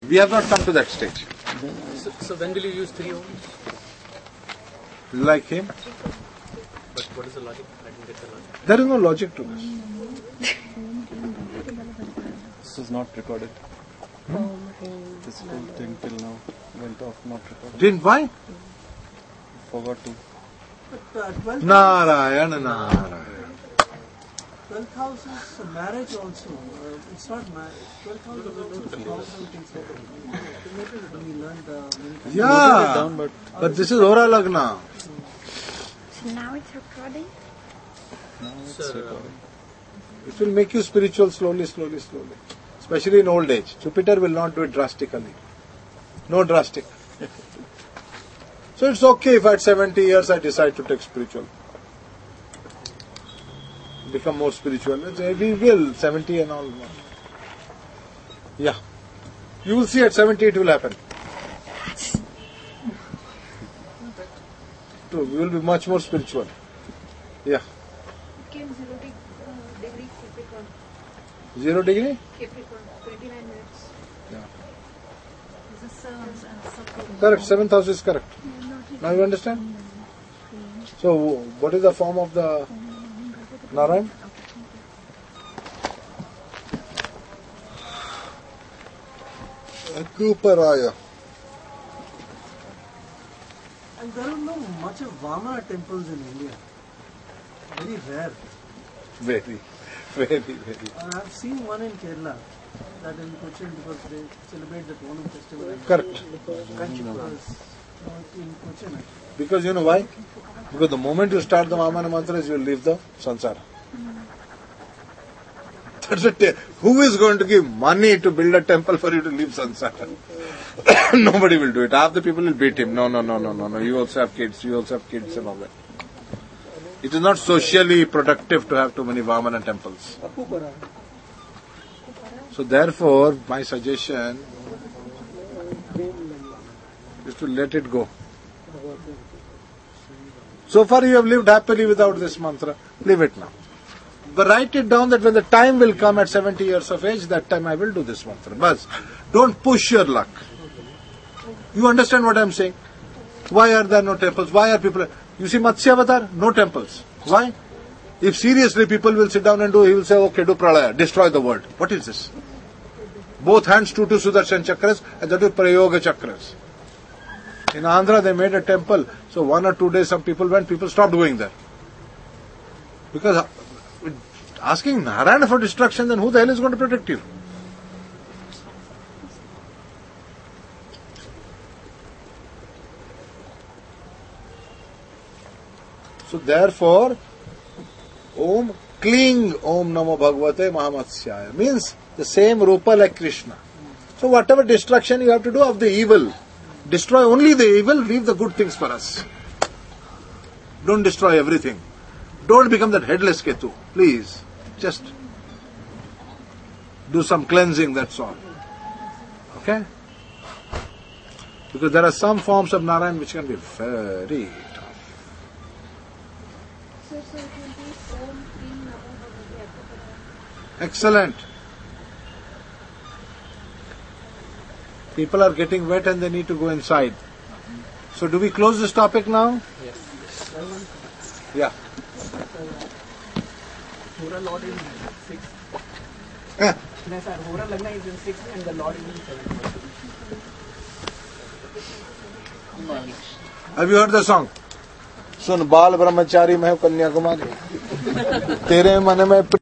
We have not come to that stage. So when will you use 3 ohms? Like him. But what is the logic? I didn't get the logic. There is no logic to this. This is not recorded. This whole thing till now went off, not recorded. Didn't why? Forgot to. Narayana, Narayana. 12th house is marriage also. It's not marriage. 12th house is also house and things like that. We learned many times. Yeah, Down, but this is Hora Lagna. So now it's recording? now it's Sir, recording. It will make you spiritual slowly, slowly, slowly. Especially in old age. Jupiter will not do it drastically. No drastic. So it's okay if at 70 years I decide to take spiritual. Become more spiritual. We will, 70 and all. Yeah. You will see at 70 it will happen. So we will be much more spiritual. Yeah. Came 0 degree Capricorn. 0 degree? Capricorn, 29 minutes. Yeah. This is Saturn. Correct. 7th house is correct. Now you understand? So what is the form of the Narayan? Akuparaya. And there are no much of Vamana temples in India. Very rare. Very. Very. I've seen one in Kerala, that in Cochin, because they celebrate that Onam festival. Correct. Kanchipuras, in Cochin. Because you know why? Because the moment you start the Vamana mantras, you will leave the sansara. That's it. Who is going to give money to build a temple for you to leave sansara? Nobody will do it. Half the people will beat him. No. You also have kids. And all that. It is not socially productive to have too many Vamana temples. So therefore, my suggestion is to let it go. So far you have lived happily without this mantra. Leave it now. But write it down that when the time will come at 70 years of age, that time I will do this mantra. But don't push your luck. You understand what I am saying? Why are there no temples? Why are people... You see Matsya Avatar? No temples. Why? If seriously people will sit down and do, he will say, okay, do pralaya, destroy the world. What is this? Both hands two Sudarshan chakras, and that is Prayoga chakras. In Andhra they made a temple, so 1 or 2 days some people went, people stopped going there. Because asking Narayana for destruction, then who the hell is going to protect you? So therefore, Om, cling Om Namo Bhagavate Mahamatsyaya. Means the same Rupa like Krishna. So whatever destruction you have to do of the evil, destroy only the evil, leave the good things for us. Don't destroy everything. Don't become that headless Ketu. Please. Just do some cleansing, that's all. Okay? Because there are some forms of Narayan which can be very tough. So it will be Om Klim Namo Bhagavate. Excellent. People are getting wet and they need to go inside. So do we close this topic now? Yes. Yeah. Hora Lord is 6. No, sir, Hora Lagna is in 6 and the Lord is in 7. Have you heard the song? सुन बाल ब्रह्मचारी मैं कन्याकुमारी तेरे मन में